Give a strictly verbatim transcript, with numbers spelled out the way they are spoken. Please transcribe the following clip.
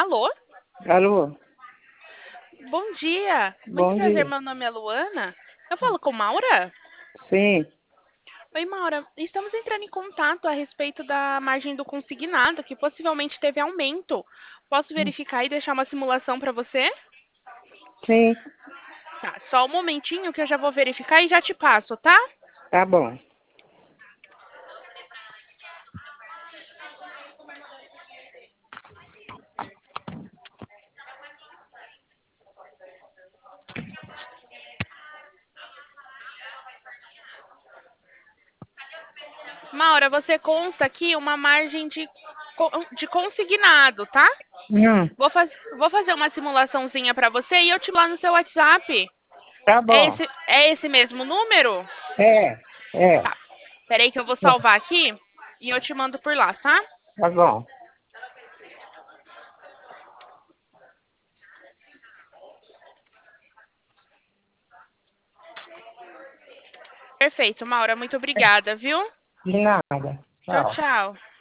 Alô? Alô? Bom dia. Muito Bom prazer, dia. meu nome é Luana. Eu falo com Maura? Sim. Oi, Maura. Estamos entrando em contato a respeito da margem do consignado, que possivelmente teve aumento. Posso verificar e deixar uma simulação para você? Sim. Tá, só um momentinho que eu já vou verificar e já te passo, tá? Tá bom. Maura, você consta aqui uma margem de, co- de consignado, tá? Hum, Vou, faz, vou fazer uma simulaçãozinha para você e eu te mando no seu WhatsApp. tá É bom. esse, é esse mesmo número? É, é. Tá. Peraí que eu vou salvar aqui e eu te mando por lá, tá? Tá bom. Perfeito, Maura. Muito obrigada, viu? De nada. Tchau, Tchau. tchau.